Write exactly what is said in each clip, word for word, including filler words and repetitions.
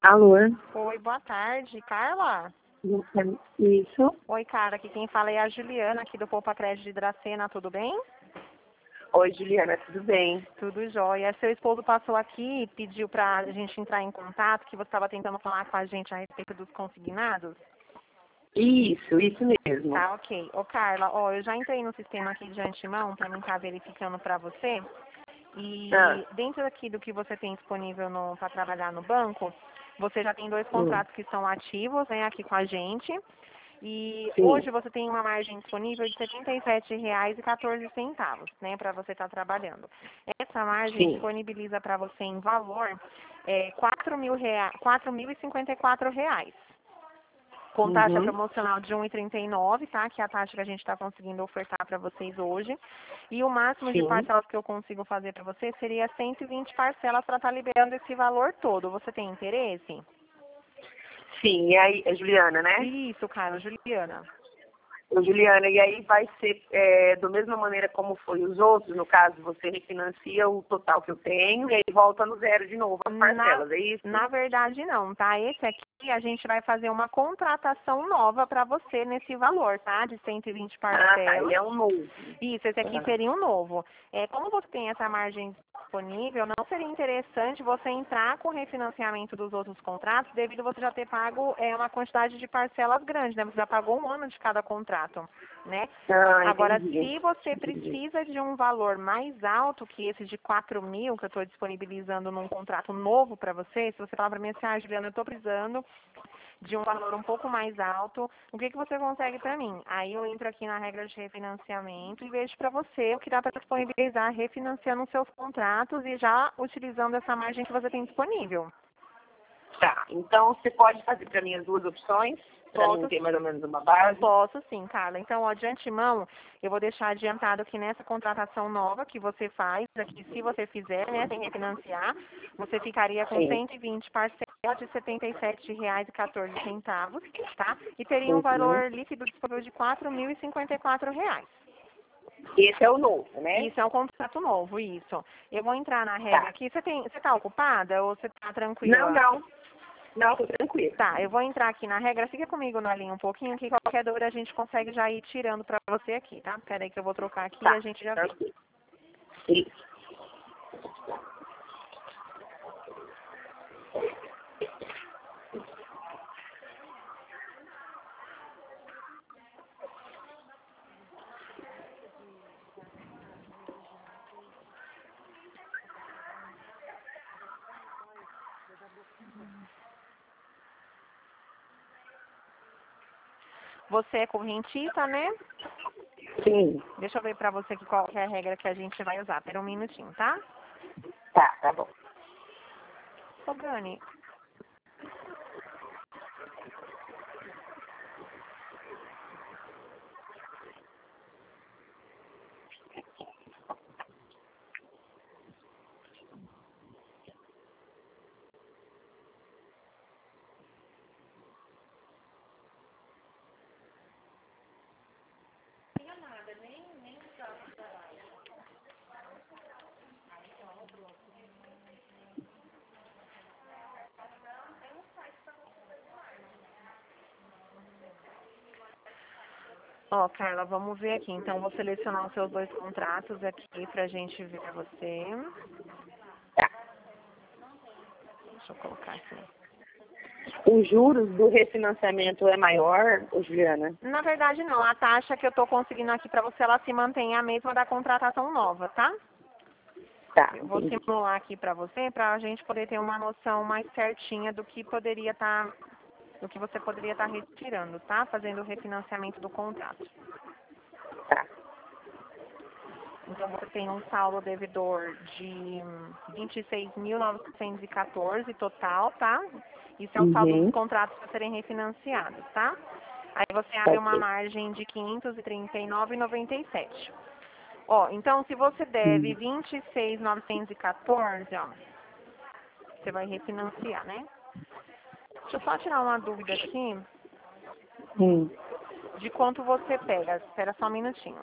Alô? Oi, boa tarde, Carla? Isso. Oi, cara, aqui quem fala é a Juliana, aqui do Poupa Crédito de Dracena, tudo bem? Oi, Juliana, tudo bem? Tudo jóia. Seu esposo passou aqui e pediu pra gente entrar em contato, que você estava tentando falar com a gente a respeito dos consignados. Isso, isso mesmo. Tá, ok. Ô, Carla, ó, eu já entrei no sistema aqui de antemão para mim estar verificando para você. E Ah, dentro aqui do que você tem disponível para trabalhar no banco, você já tem dois hum, contratos que são ativos, né, aqui com a gente. E sim. hoje você tem uma margem disponível de setenta e sete reais e quatorze centavos, né, para você estar trabalhando. Essa margem Sim. disponibiliza para você em valor é, quatro mil rea- quatro mil e cinquenta e quatro reais. Com taxa Uhum. promocional de um e trinta e nove, tá? Que é a taxa que a gente está conseguindo ofertar para vocês hoje. E o máximo de Sim. parcelas que eu consigo fazer para você seria cento e vinte parcelas para estar liberando esse valor todo. Você tem interesse? Sim, e aí, é Juliana, né? Isso, cara, Juliana. Ô, Juliana, e aí vai ser é, da mesma maneira como foi os outros, no caso, você refinancia o total que eu tenho e aí volta no zero de novo as Na, parcelas, é isso? na verdade, não, tá? Esse aqui a gente vai fazer uma contratação nova para você nesse valor, tá? De cento e vinte Ah, tá, ele parcelas. é um novo. Isso, esse aqui Ah, seria um novo. É, como você tem essa margem disponível, não seria interessante você entrar com o refinanciamento dos outros contratos, devido a você já ter pago é, uma quantidade de parcelas grande, né? Você já pagou um ano de cada contrato, né? ah, Agora, entendi. se você Entendi. precisa de um valor mais alto que esse de quatro mil, que eu estou disponibilizando num contrato novo para você, se você falar para mim assim, ah, Juliana, eu estou precisando de um valor um pouco mais alto, o que, que você consegue para mim? Aí eu entro aqui na regra de refinanciamento e vejo para você o que dá para disponibilizar refinanciando os seus contratos e já utilizando essa margem que você tem disponível. Tá, então você pode fazer para mim as duas opções, para mim Posso, ter mais ou menos uma base? posso sim, Carla. Então, ó, de antemão, eu vou deixar adiantado que nessa contratação nova que você faz, aqui, se você fizer, né, sem refinanciar, você ficaria com Sim. cento e vinte parcelas de setenta e sete reais e quatorze centavos, tá? E teria um Uhum. valor líquido disponível de quatro mil e cinquenta e quatro reais. Esse é o novo, né? Isso é um contrato novo, isso. Eu vou entrar na regra Tá. aqui. Você tem, você tá ocupada ou você tá Não, tranquila? não. Não, tô tranquilo. Tá, eu vou entrar aqui na regra. Fica comigo na linha um pouquinho, que qualquer dúvida a gente consegue já ir tirando pra você aqui, tá? Pera aí que eu vou trocar aqui e a Tá, gente já vê. tranquilo. Isso. Você é correntista, né? Sim. Deixa eu ver pra você aqui qual que é a regra que a gente vai usar. Pera um minutinho, tá? Tá, tá bom. Ô, Gani, ó, Carla, vamos ver aqui. Então, vou selecionar os seus dois contratos aqui pra gente ver pra você. Deixa eu colocar aqui. Os juros do refinanciamento é maior, ô, Juliana? Na verdade, não. A taxa que eu tô conseguindo aqui pra você, ela se mantém a mesma da contratação nova, tá? Tá, Eu vou entendi. simular aqui pra você, pra gente poder ter uma noção mais certinha do que poderia estar, do que você poderia estar retirando, tá? Fazendo o refinanciamento do contrato. Tá. Então, você tem um saldo devedor de vinte e seis mil novecentos e quatorze total, tá? Isso é o saldo dos Uhum. contratos para serem refinanciados, tá? Aí você abre uma Ok. margem de quinhentos e trinta e nove reais e noventa e sete centavos. Ó, então se você deve Hum. vinte e seis mil novecentos e quatorze, ó, você vai refinanciar, né? Deixa eu só tirar uma dúvida aqui Hum. de quanto você pega. Espera só um minutinho.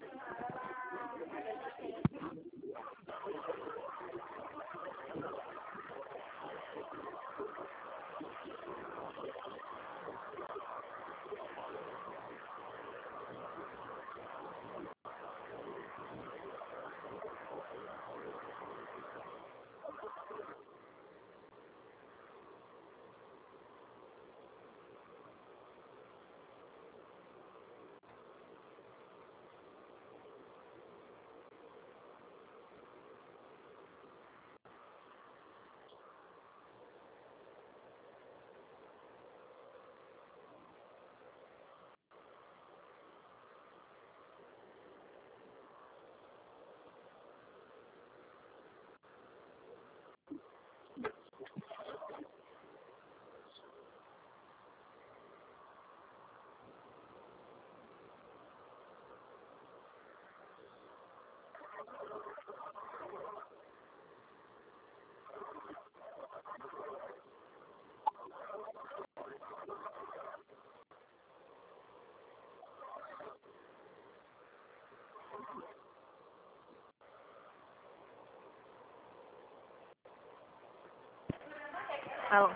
Alô?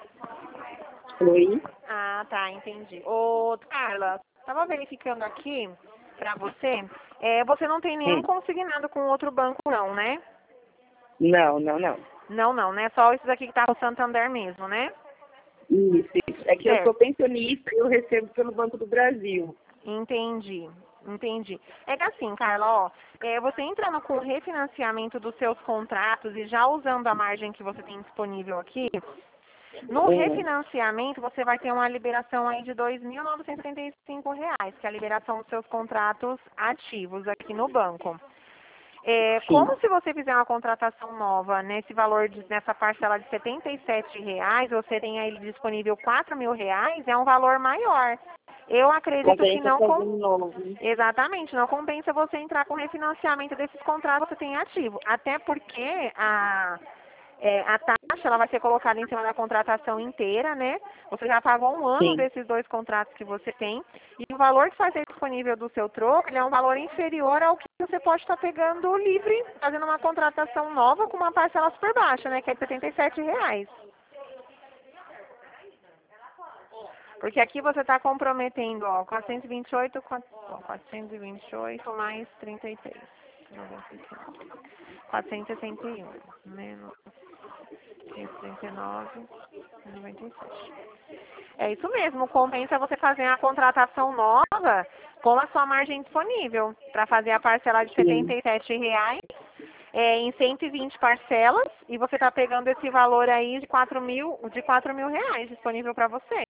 Oi? Ah, tá, entendi. Ô, Carla, tava verificando aqui pra você, é, você não tem nenhum Hum. consignado com outro banco não, né? Não, não, não. Não, não, né? Só esses aqui que tá no Santander mesmo, né? Isso, isso. É que eu sou Certo. pensionista e eu recebo pelo Banco do Brasil. Entendi, entendi. É que assim, Carla, ó, é, você entrando com o refinanciamento dos seus contratos e já usando a margem que você tem disponível aqui, no Hum. refinanciamento você vai ter uma liberação aí de dois mil novecentos e setenta e cinco reais, que é a liberação dos seus contratos ativos aqui no banco. É, Sim. como se você fizer uma contratação nova nesse valor, de, nessa parcela de setenta e sete reais, você tem aí disponível quatro mil reais, é um valor maior. Eu acredito que Compensa não fazer com... um novo. Exatamente, não compensa você entrar com refinanciamento desses contratos que você tem ativo. Até porque a, é, a taxa ela vai ser colocada em cima da contratação inteira, né? Você já pagou um ano Sim. desses dois contratos que você tem. E o valor que vai ser disponível do seu troco, ele é um valor inferior ao que você pode estar pegando livre, fazendo uma contratação nova com uma parcela super baixa, né? Que é de setenta e sete reais. Porque aqui você está comprometendo, ó, quatrocentos e vinte e oito, quatrocentos e vinte e oito mais trinta e três. quatrocentos e sessenta e um, menos quinhentos e trinta e nove, noventa e sete. É isso mesmo, compensa você fazer a contratação nova com a sua margem disponível para fazer a parcela de setenta Sim. e sete reais é, em cento e vinte parcelas e você está pegando esse valor aí de quatro mil, de quatro mil reais disponível para você.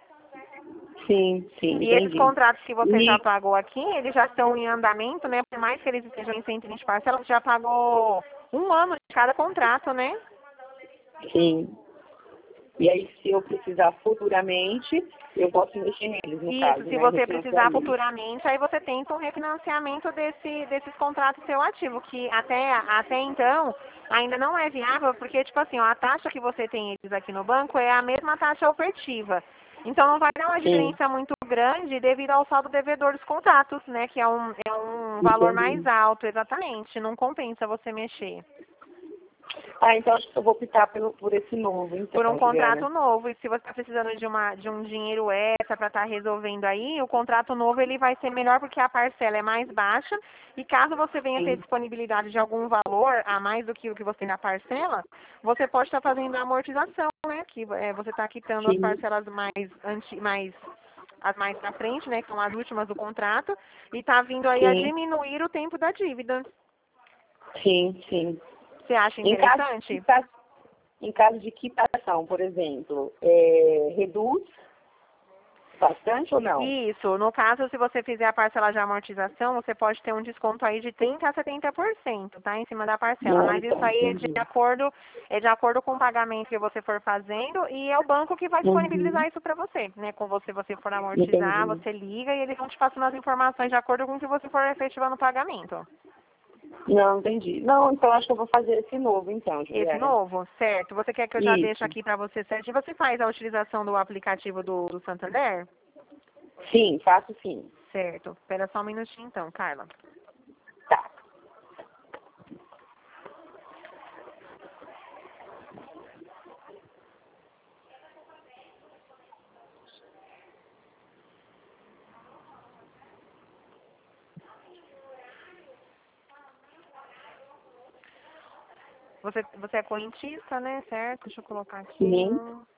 Sim, sim, E esses entendi. contratos que você já E, pagou aqui, eles já estão em andamento, né? Por mais que eles estejam em cento e vinte parcelas, você já pagou um ano de cada contrato, né? sim. E aí, se eu precisar futuramente, eu posso mexer neles, no Isso, caso, se né? você precisar Refinanciamento. futuramente, aí você tenta um refinanciamento desse, desses contratos seu ativo, que até, até então ainda não é viável, porque, tipo assim, ó, a taxa que você tem eles aqui no banco é a mesma taxa operativa. Então não vai dar uma Sim, diferença muito grande devido ao saldo devedor dos contratos, né? Que é um, é um valor mais entendi. alto, exatamente. Não compensa você mexer. Ah, então acho que eu vou optar pelo, por esse novo, Por um então, Juliana. contrato novo. E se você está precisando de, uma, de um dinheiro extra para estar resolvendo aí, o contrato novo ele vai ser melhor porque a parcela é mais baixa. E caso você venha ter Sim, disponibilidade de algum valor a mais do que o que você tem na parcela, você pode estar fazendo a amortização, né? Que é, você está quitando as sim, parcelas mais, anti, mais as mais para frente, né? Que são as últimas do contrato, e está vindo aí a sim, diminuir o tempo da dívida. sim, sim. Você acha Em caso, em interessante? caso, em caso de quitação, por exemplo, é, reduz bastante ou não? Isso, no caso, se você fizer a parcela de amortização, você pode ter um desconto aí de trinta a setenta por cento, tá? Em cima da parcela. Não, Mas isso então, aí é de entendi. acordo, é de acordo com o pagamento que você for fazendo e é o banco que vai Uhum, disponibilizar isso para você, né? Com você, você for amortizar, entendi. você liga e eles vão te passando as informações de acordo com o que você for efetivando o pagamento. Não, entendi. Não, então acho que eu vou fazer esse novo, então, Esse Juliana. novo, certo? Você quer que eu já deixe Isso. aqui para você certinho? Você faz a utilização do aplicativo do, do Santander? Sim, faço sim. Certo. Espera só um minutinho então, Carla. Tá. Você, você é correntista, né? Certo? Deixa eu colocar aqui. Sim.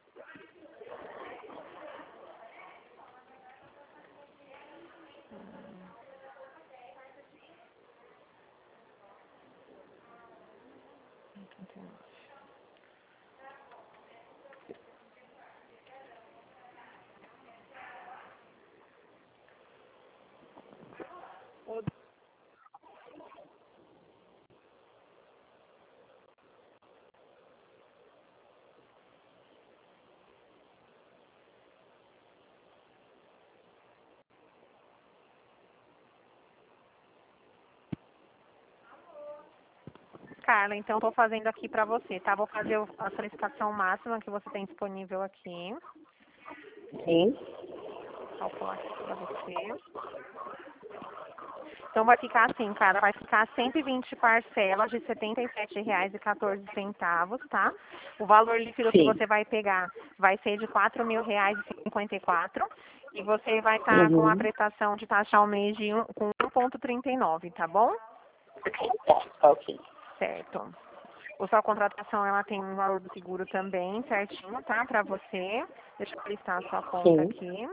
Carla, então estou fazendo aqui para você, tá? Vou fazer o- a solicitação máxima que você tem disponível aqui. Sim. Calcular aqui para você. Então vai ficar assim, cara, vai ficar cento e vinte parcelas de setenta e sete reais e quatorze centavos, tá? O valor líquido que Sim. você vai pegar vai ser de quatro mil reais e cinquenta e quatro e você vai estar com a Uhum. prestação de taxa ao mês de um, com um vírgula trinta e nove, tá bom? Tá, ok. Certo. A sua contratação, ela tem um valor do seguro também, certinho, tá? Pra você. Deixa eu listar a sua conta Sim. aqui.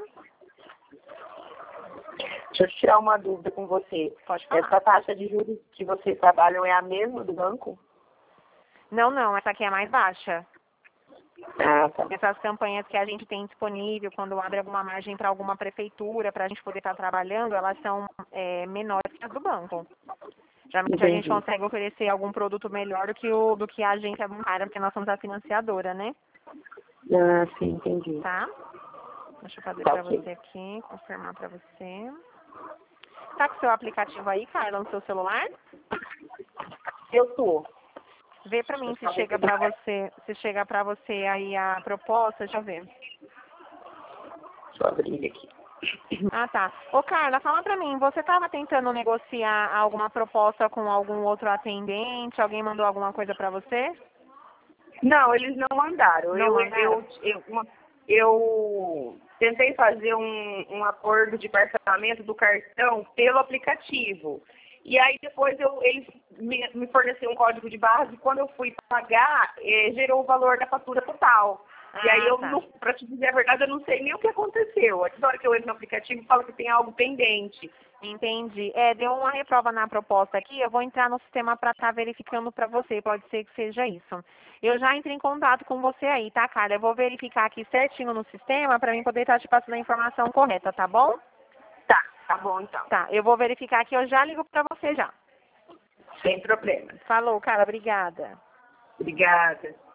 Deixa eu tirar uma dúvida com você. Pode falar. Essa taxa de juros que vocês trabalham é a mesma do banco? Não, não, essa aqui é mais baixa. Ah, tá. Essas campanhas que a gente tem disponível, quando abre alguma margem para alguma prefeitura, para a gente poder estar trabalhando, elas são é, menores que as do banco. Geralmente a gente Entendi. consegue oferecer algum produto melhor do que, o, do que a agência bancária, porque nós somos a financiadora, né? Ah, sim, entendi. Tá? Deixa eu fazer Tá, para ok. você aqui, confirmar para você. Tá com o seu aplicativo aí, Carla, no seu celular? Eu tô. Vê para mim se chega para você, se chega para você aí a proposta, deixa eu ver. Deixa eu abrir ele aqui. Ah, tá. Ô, Carla, fala pra mim, você estava tentando negociar alguma proposta com algum outro atendente? Alguém mandou alguma coisa pra você? Não, eles não mandaram. Não eu, mandaram? eu, eu, uma- eu tentei fazer um, um acordo de parcelamento do cartão pelo aplicativo. E aí depois eu, eles me, me forneceram um código de barras e quando eu fui pagar, eh, gerou o valor da fatura total. E aí Ah, eu, tá. não, pra te dizer a verdade, eu não sei nem o que aconteceu. A toda hora que eu entro no aplicativo, fala que tem algo pendente. Entendi. É, deu uma reprova na proposta aqui, eu vou entrar no sistema para estar verificando para você, pode ser que seja isso. Eu já entrei em contato com você aí, tá, Carla? Eu vou verificar aqui certinho no sistema para mim poder estar te passando a informação correta, tá bom? Tá, tá bom então. Tá, eu vou verificar aqui, eu já ligo para você já. Sem problema. Falou, Carla, obrigada. Obrigada.